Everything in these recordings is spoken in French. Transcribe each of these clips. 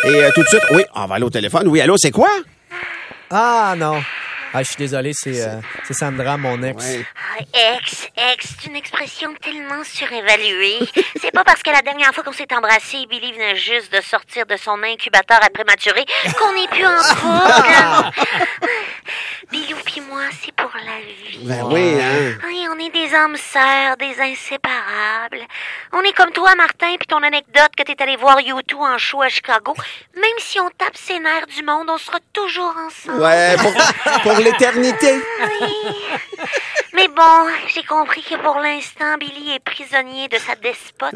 Et tout de suite, oui, on va aller au téléphone. Oui, allô, c'est quoi? Ah, non. Ah, je suis désolé, c'est Sandra, mon ex. Ouais. Ex, c'est une expression tellement surévaluée. C'est pas parce que la dernière fois qu'on s'est embrassé, Billy venait juste de sortir de son incubateur à prématuré qu'on n'est plus en couple. Bilou pis moi, c'est pour la vie. Ben oui, hein? Oui, on est des âmes sœurs, des inséparables. On est comme toi, Martin, puis ton anecdote que t'es allé voir U2 en show à Chicago. Même si on tape ses nerfs du monde, on sera toujours ensemble. Ouais, pour l'éternité. Oui. Mais bon, j'ai compris que pour l'instant, Billy est prisonnier de sa despote.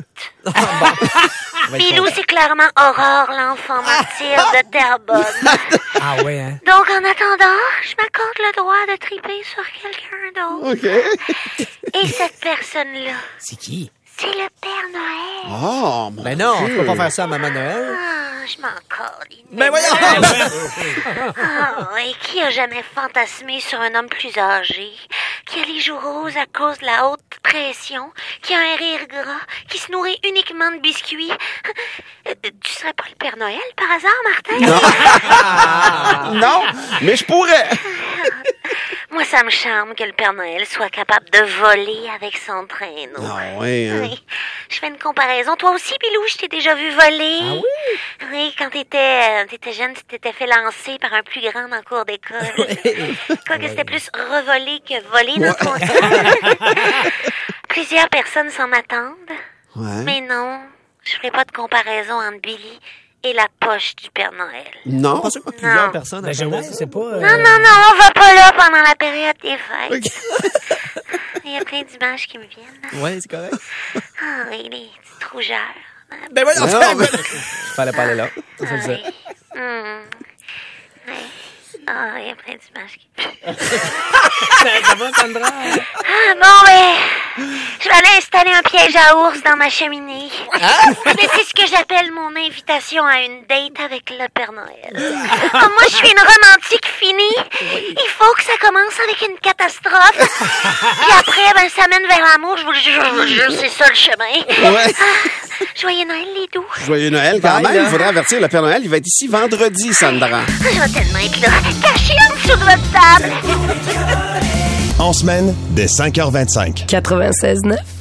Bilou, c'est clairement Aurore, l'enfant martyr de Terrebonne. Ah ouais, hein? Donc, en attendant, je m'accorde le droit de triper sur quelqu'un d'autre. OK. Et cette personne-là, C'est qui? c'est le Père Noël. Oh, mon Ben non, Dieu. on peut pas faire ça à Maman Noël. Ah, je m'en colle. Ben voyons! Ah, et qui a jamais fantasmé sur un homme plus âgé, qui a les joues roses à cause de la haute pression, qui a un rire gras, qui se nourrit uniquement de biscuits? Tu serais pas le Père Noël, par hasard, Martin? Non, mais je pourrais. Moi, ça me charme que le Père Noël soit capable de voler avec son traîneau. Ah oui, hein? Oui. Je fais une comparaison. Toi aussi, Bilou, je t'ai déjà vu voler. Ah oui? Oui, quand t'étais jeune, tu t'étais fait lancer par un plus grand dans le cours d'école. Quoique c'était plus revoler que voler dans ton cas. Plusieurs personnes s'en attendent. Ouais. Mais non, je ferai pas de comparaison entre Billy et la poche du Père Noël. Non? Pas sûr que plusieurs Non. personnes Ben, à je faire ouais, ça. c'est pas... Non, on va pas là pendant la période des fêtes. Il y a plein d'images qui me viennent. Ouais, c'est correct. Ah oui, les petites rougeurs. Ben voyons, Non, enfin, mais- fallait pas aller là. Ça, c'est Oui. ça. Oui. Ah, il y a plein d'images qui... Ça va, Sandra? Ah, bon, ben, je vais aller installer un piège à ours dans ma cheminée. Mais c'est ce que j'appelle mon invitation à une date avec le Père Noël. Comme moi, je suis une romantique finie, il faut que ça commence avec une catastrophe. Puis après, ben, ça mène vers l'amour. Je vous le jure, c'est ça le chemin. Ouais. Joyeux Noël, les doux. Joyeux Noël, quand Bye, même. là. Il faudrait avertir le Père Noël. Il va être ici vendredi, Sandra. Je vais tellement être là, caché en dessous de votre table. En semaine, dès 5h25. 96.9.